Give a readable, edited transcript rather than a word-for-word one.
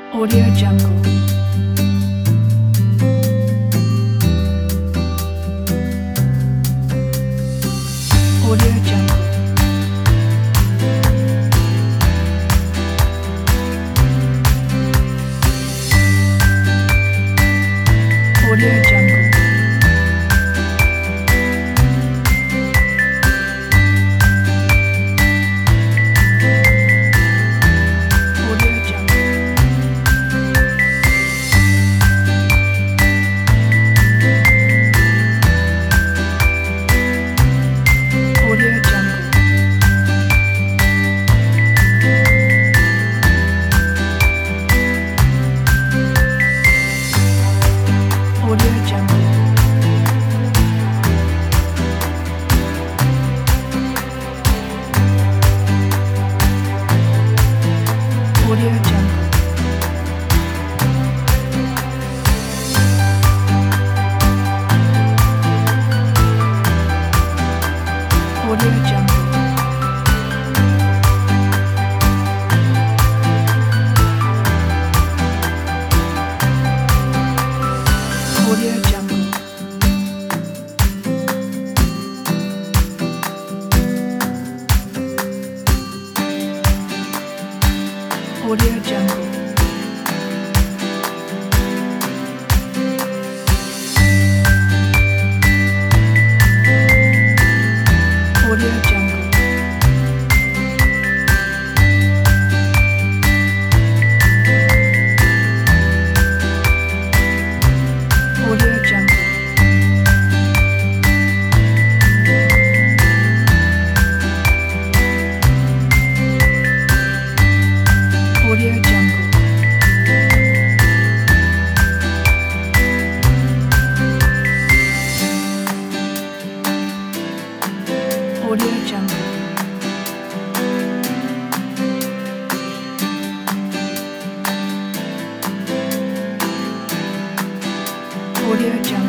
Audio Jungle. Audio Jungle. Audio Jungle. Audio Jungle. Audio Jungle. Audio Jungle. Audio Jungle. Audio Jungle. Audio Jungle. Audio Jungle. Audio Jungle. Audio Jungle. Audio Jungle. Audio Jungle. Audio Jungle.